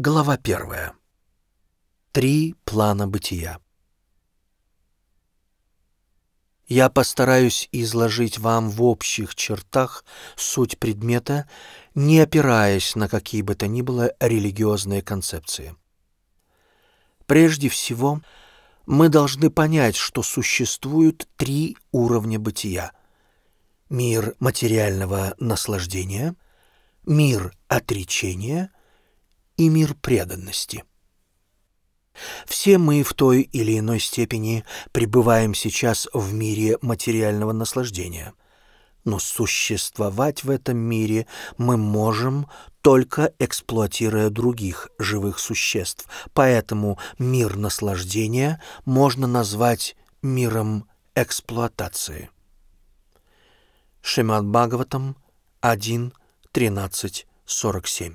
Глава 1. 3 плана бытия. Я постараюсь изложить вам в общих чертах суть предмета, не опираясь на какие бы то ни было религиозные концепции. Прежде всего, мы должны понять, что существуют 3 уровня бытия: мир материального наслаждения, мир отречения и мир преданности. Все мы в той или иной степени пребываем сейчас в мире материального наслаждения, но существовать в этом мире мы можем, только эксплуатируя других живых существ, поэтому мир наслаждения можно назвать миром эксплуатации. Шримад Бхагаватам 1.13.47.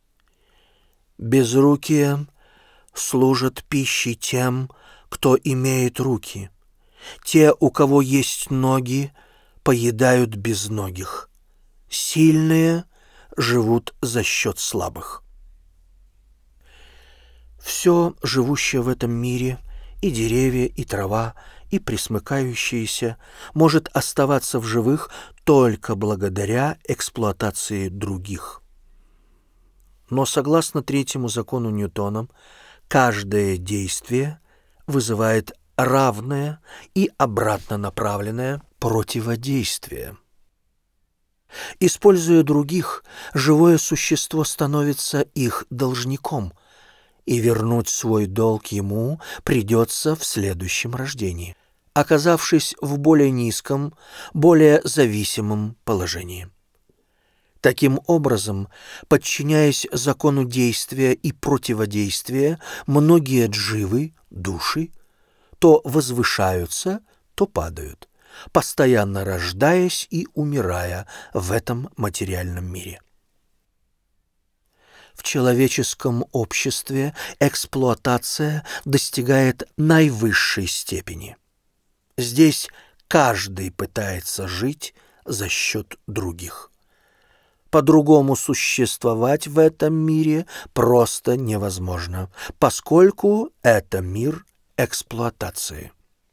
Безрукие служат пищей тем, кто имеет руки. Те, у кого есть ноги, поедают безногих. Сильные живут за счет слабых. Все живущее в этом мире, и деревья, и трава, и пресмыкающиеся, может оставаться в живых только благодаря эксплуатации других. Но согласно третьему закону Ньютона, каждое действие вызывает равное и обратно направленное противодействие. Используя других, живое существо становится их должником, и вернуть свой долг ему придется в следующем рождении, оказавшись в более низком, более зависимом положении. Таким образом, подчиняясь закону действия и противодействия, многие дживы, души, то возвышаются, то падают, постоянно рождаясь и умирая в этом материальном мире. В человеческом обществе эксплуатация достигает наивысшей степени. Здесь каждый пытается жить за счет других. По-другому существовать в этом мире просто невозможно, поскольку это мир эксплуатации.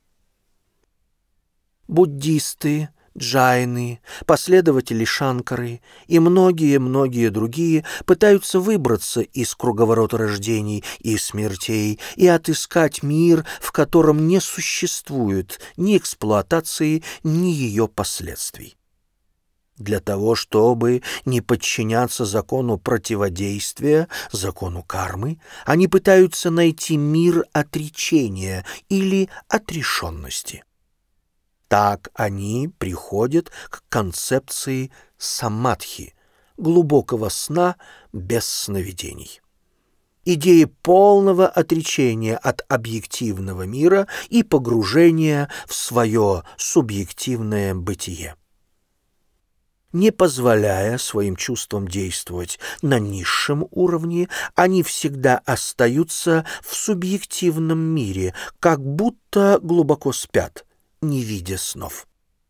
Буддисты, джайны, последователи Шанкары и многие-многие другие пытаются выбраться из круговорота рождений и смертей и отыскать мир, в котором не существует ни эксплуатации, ни ее последствий. Для того, чтобы не подчиняться закону противодействия, закону кармы, они пытаются найти мир отречения или отрешенности. Так они приходят к концепции самадхи, глубокого сна без сновидений. Идеи полного отречения от объективного мира и погружения в свое субъективное бытие. Не позволяя своим чувствам действовать на низшем уровне, они всегда остаются в субъективном мире, как будто глубоко спят, не видя снов.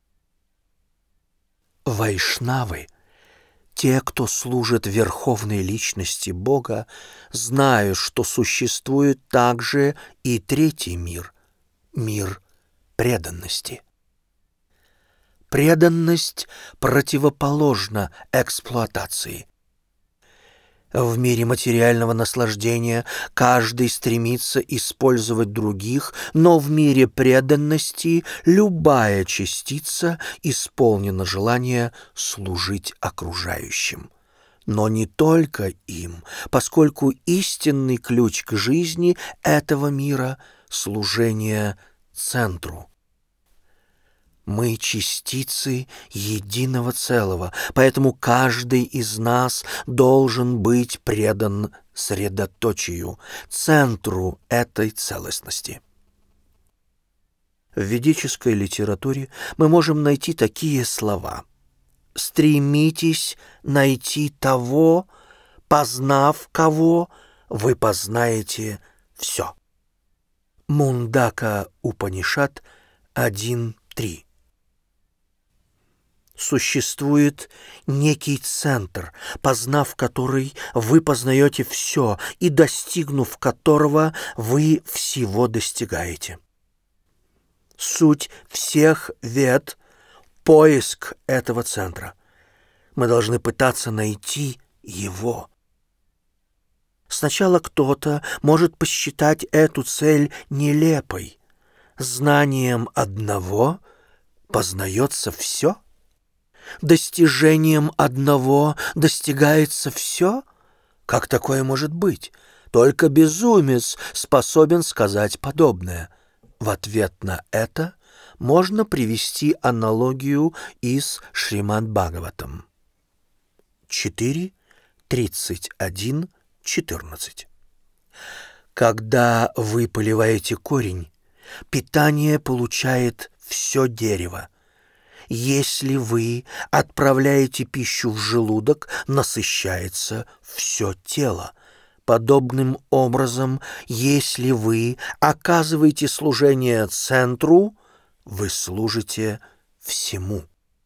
Вайшнавы, те, кто служит верховной личности Бога, знают, что существует также и третий мир — мир преданности. Преданность противоположна эксплуатации. В мире материального наслаждения каждый стремится использовать других, но в мире преданности любая частица исполнена желания служить окружающим. Но не только им, поскольку истинный ключ к жизни этого мира — служение центру. Мы частицы единого целого, поэтому каждый из нас должен быть предан средоточию, центру этой целостности. В ведической литературе мы можем найти такие слова: «Стремитесь найти того, познав кого, вы познаете все». Мундака Упанишад 1.3. Существует некий центр, познав который, вы познаете все, и достигнув которого, вы всего достигаете. Суть всех вед — поиск этого центра. Мы должны пытаться найти его. Сначала кто-то может посчитать эту цель нелепой. Знанием одного познается все? Достижением одного достигается все? Как такое может быть? Только безумец способен сказать подобное. В ответ на это можно привести аналогию из Шримад Бхагаватам 4.31.14. Когда вы поливаете корень, питание получает все дерево. Если вы отправляете пищу в желудок, насыщается все тело. Подобным образом, если вы оказываете служение центру, вы служите всему.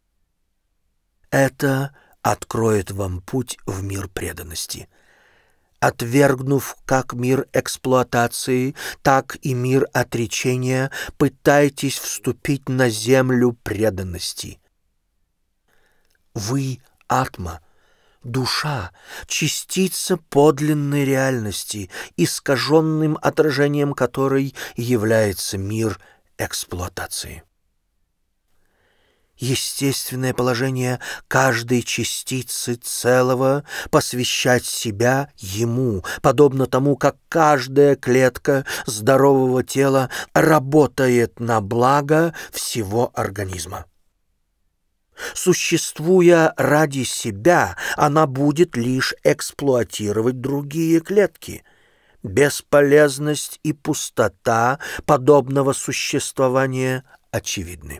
Это откроет вам путь в мир преданности. Отвергнув как мир эксплуатации, так и мир отречения, пытайтесь вступить на землю преданности. Вы — атма, душа, частица подлинной реальности, искаженным отражением которой является мир эксплуатации. Естественное положение каждой частицы целого — посвящать себя ему, подобно тому, как каждая клетка здорового тела работает на благо всего организма. Существуя ради себя, она будет лишь эксплуатировать другие клетки. Бесполезность и пустота подобного существования очевидны.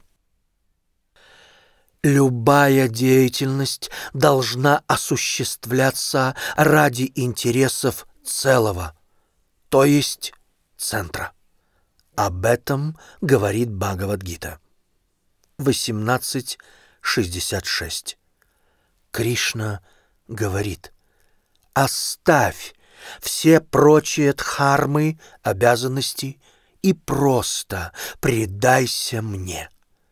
Любая деятельность должна осуществляться ради интересов целого, то есть центра. Об этом говорит Бхагавад-гита 18.66. Кришна говорит: «Оставь все прочие дхармы, обязанности, и просто предайся мне».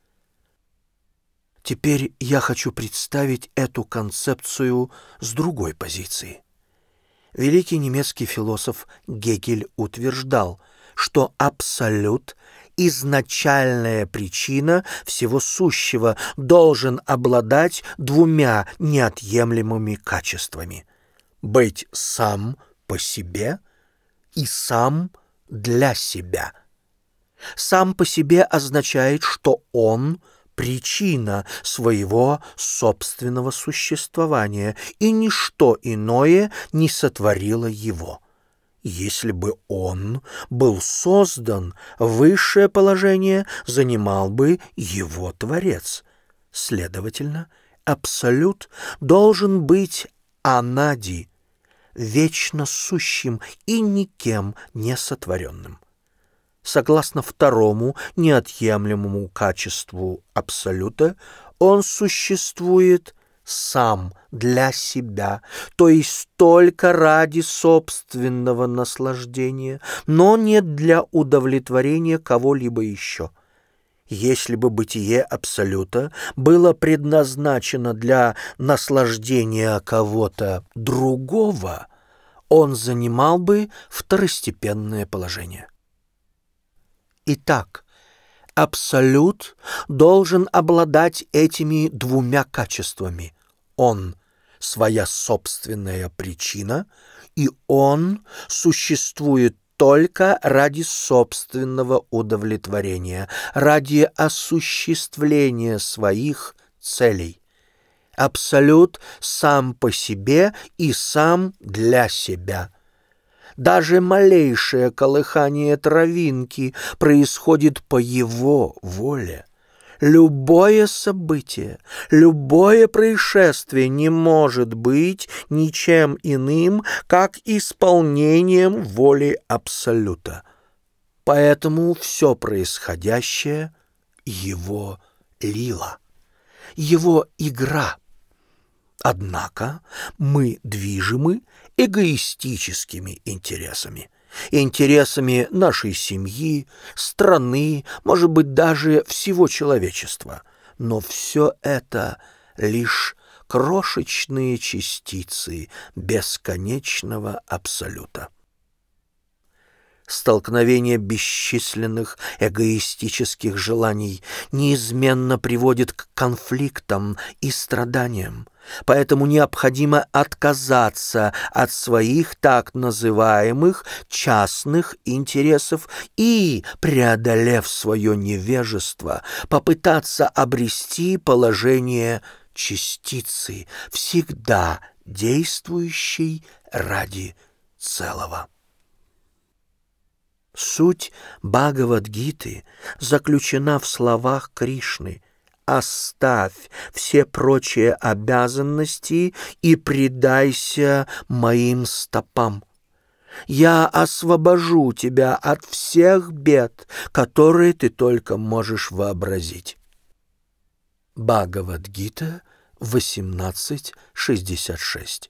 Теперь я хочу представить эту концепцию с другой позиции. Великий немецкий философ Гегель утверждал, что абсолют, изначальная причина всего сущего, должен обладать двумя неотъемлемыми качествами: быть сам по себе и сам для себя. Сам по себе означает, что он — причина своего собственного существования, и ничто иное не сотворило его. Если бы он был создан, высшее положение занимал бы его Творец. Следовательно, абсолют должен быть анади, вечно сущим и никем не сотворенным. Согласно второму неотъемлемому качеству абсолюта, он существует сам для себя, то есть только ради собственного наслаждения, но не для удовлетворения кого-либо еще. Если бы бытие абсолюта было предназначено для наслаждения кого-то другого, он занимал бы второстепенное положение. Итак, абсолют должен обладать этими двумя качествами. Он — своя собственная причина, и он существует только ради собственного удовлетворения, ради осуществления своих целей. Абсолют сам по себе и сам для себя. Даже малейшее колыхание травинки происходит по его воле. Любое событие, любое происшествие не может быть ничем иным, как исполнением воли Абсолюта. Поэтому все происходящее — его лила. его игра. Однако мы движимы эгоистическими интересами. Интересами нашей семьи, страны, может быть, даже всего человечества. Но все это лишь крошечные частицы бесконечного абсолюта. Столкновение бесчисленных эгоистических желаний неизменно приводит к конфликтам и страданиям, поэтому необходимо отказаться от своих так называемых частных интересов и, преодолев свое невежество, попытаться обрести положение частицы, всегда действующей ради целого. Суть Бхагавад-гиты заключена в словах Кришны: «Оставь все прочие обязанности и предайся моим стопам. Я освобожу тебя от всех бед, которые ты только можешь вообразить». Бхагавад-гита 18:66.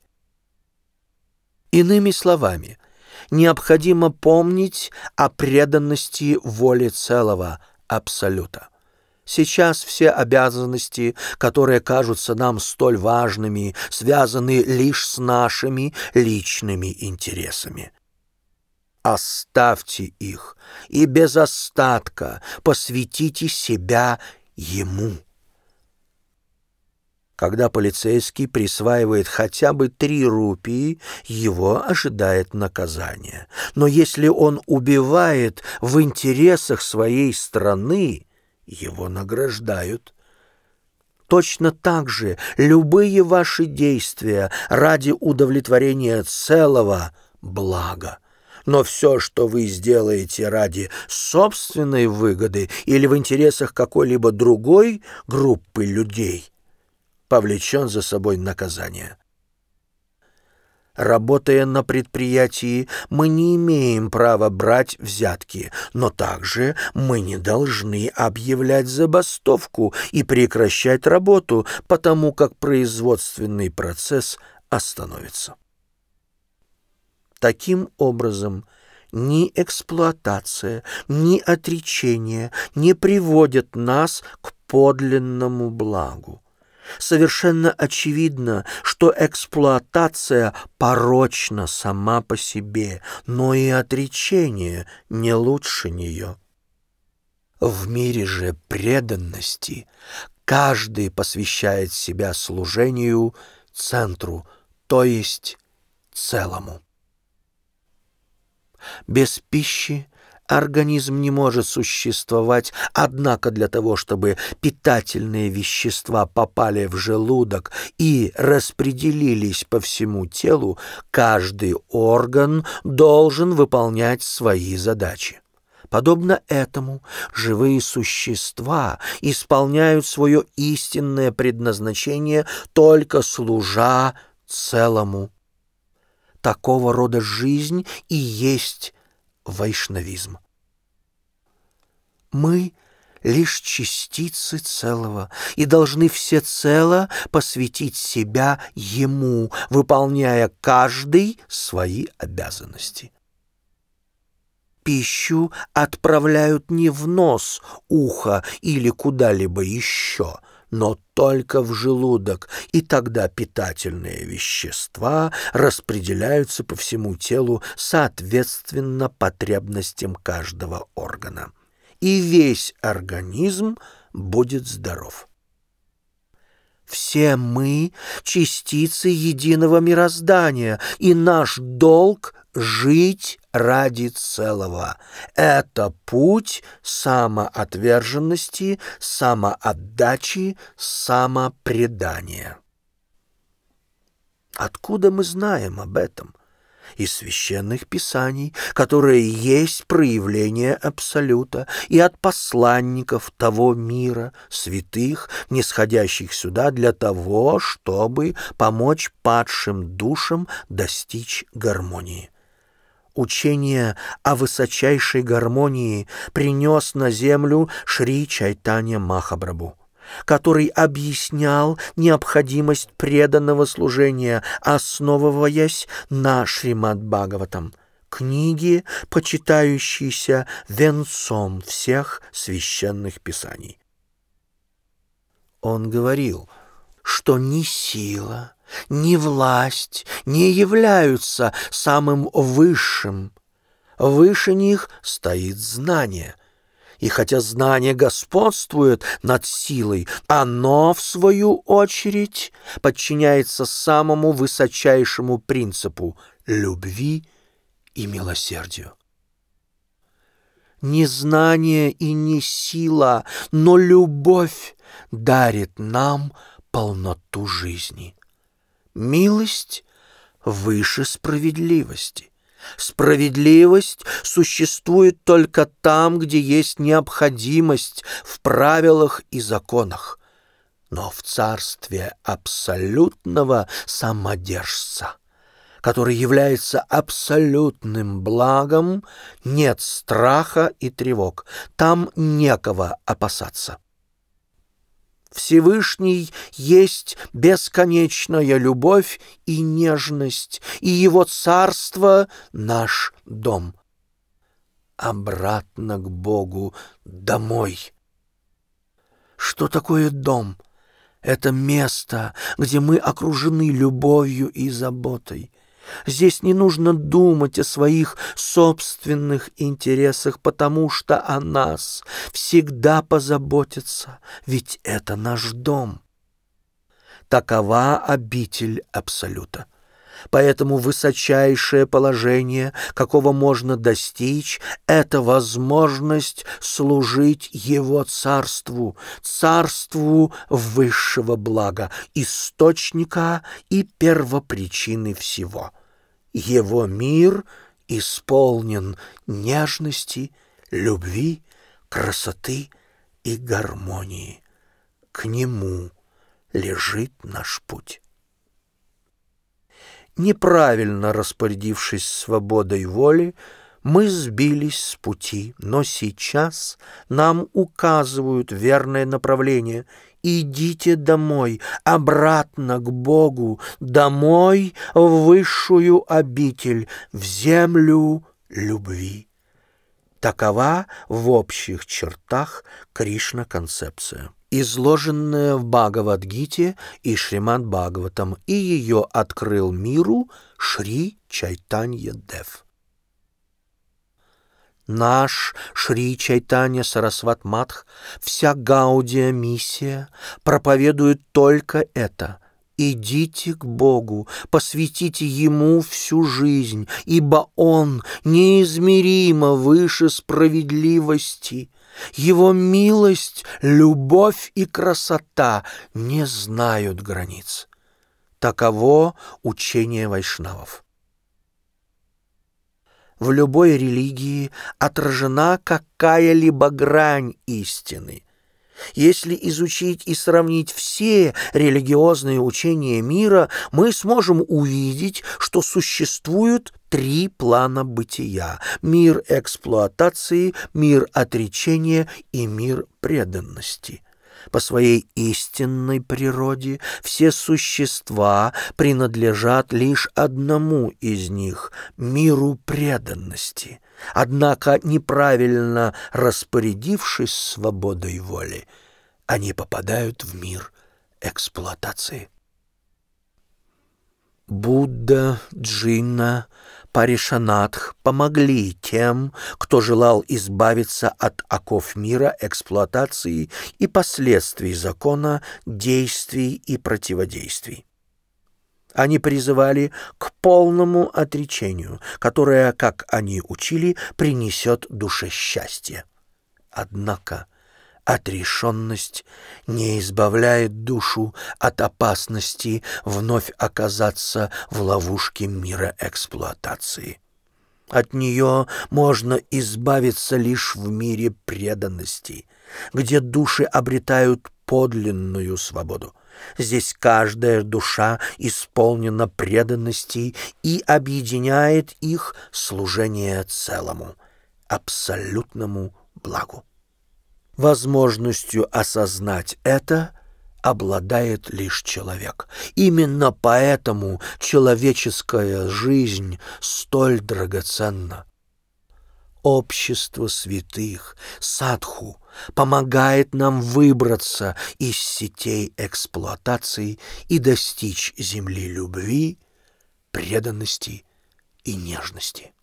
Иными словами, необходимо помнить о преданности воле целого Абсолюта. Сейчас все обязанности, которые кажутся нам столь важными, связаны лишь с нашими личными интересами. Оставьте их и без остатка посвятите себя Ему. Когда полицейский присваивает хотя бы 3 рупии, его ожидает наказание. Но если он убивает в интересах своей страны, его награждают. Точно так же любые ваши действия ради удовлетворения целого — благо. Но все, что вы сделаете ради собственной выгоды или в интересах какой-либо другой группы людей, повлечет за собой наказание. Работая на предприятии, мы не имеем права брать взятки, но также мы не должны объявлять забастовку и прекращать работу, потому как производственный процесс остановится. Таким образом, ни эксплуатация, ни отречение не приводят нас к подлинному благу. Совершенно очевидно, что эксплуатация порочна сама по себе, но и отречение не лучше нее. В мире же преданности каждый посвящает себя служению центру, то есть целому. Без пищи организм не может существовать, однако для того, чтобы питательные вещества попали в желудок и распределились по всему телу, каждый орган должен выполнять свои задачи. Подобно этому, живые существа исполняют свое истинное предназначение, только служа целому. Такого рода жизнь и есть вайшнавизм. Мы лишь частицы целого и должны всецело посвятить себя Ему, выполняя каждый свои обязанности. Пищу отправляют не в нос, ухо или куда-либо еще, но только в желудок, и тогда питательные вещества распределяются по всему телу соответственно потребностям каждого органа, и весь организм будет здоров. Все мы — частицы единого мироздания, и наш долг — жить ради целого. Это путь самоотверженности, самоотдачи, самопредания. Откуда мы знаем об этом? Из священных писаний, которые есть проявление Абсолюта, и от посланников того мира, святых, нисходящих сюда для того, чтобы помочь падшим душам достичь гармонии. Учение о высочайшей гармонии принес на землю Шри Чайтанья Махапрабху. который объяснял необходимость преданного служения, основываясь на Шримад-Бхагаватам, книге, почитающейся венцом всех священных писаний. Он говорил, что ни сила, ни власть не являются самым высшим. Выше них стоит знание. И хотя знание господствует над силой, оно, в свою очередь, подчиняется самому высочайшему принципу — любви и милосердию. Не знание и не сила, но любовь дарит нам полноту жизни. Милость выше справедливости. Справедливость существует только там, где есть необходимость в правилах и законах. Но в царстве абсолютного самодержца, который является абсолютным благом, нет страха и тревог. Там некого опасаться. Всевышний есть бесконечная любовь и нежность, и его царство — наш дом. Обратно к Богу, домой. Что такое дом? Это место, где мы окружены любовью и заботой. Здесь не нужно думать о своих собственных интересах, потому что о нас всегда позаботятся, ведь это наш дом. Такова обитель Абсолюта. Поэтому высочайшее положение, какого можно достичь, это возможность служить Его царству, царству высшего блага, источника и первопричины всего. Его мир исполнен нежности, любви, красоты и гармонии. К Нему лежит наш путь. Неправильно распорядившись свободой воли, мы сбились с пути, но сейчас нам указывают верное направление. Идите домой, обратно к Богу, домой в высшую обитель, в землю любви. Такова в общих чертах Кришна-концепция, изложенная в Бхагавад-гите и Шримад-Бхагаватам, и ее открыл миру Шри Чайтанья-Дев. Наш Шри Чайтанья Сарасват Мадх, вся Гаудия миссия проповедует только это. Идите к Богу, посвятите Ему всю жизнь, ибо Он неизмеримо выше справедливости. Его милость, любовь и красота не знают границ. Таково учение вайшнавов. В любой религии отражена какая-либо грань истины. Если изучить и сравнить все религиозные учения мира, мы сможем увидеть, что существуют три плана бытия: мир эксплуатации, мир отречения и мир преданности. По своей истинной природе все существа принадлежат лишь одному из них — миру преданности. Однако, неправильно распорядившись свободой воли, они попадают в мир эксплуатации. Будда, Джинна, Паришанатх помогли тем, кто желал избавиться от оков мира эксплуатации и последствий закона действий и противодействий. Они призывали к полному отречению, которое, как они учили, принесет душе счастье. Однако отрешенность не избавляет душу от опасности вновь оказаться в ловушке мира эксплуатации. От нее можно избавиться лишь в мире преданности, где души обретают подлинную свободу. Здесь каждая душа исполнена преданности и объединяет их служение целому, абсолютному благу. Возможностью осознать это обладает лишь человек. Именно поэтому человеческая жизнь столь драгоценна. Общество святых, садху, помогает нам выбраться из сетей эксплуатации и достичь земли любви, преданности и нежности.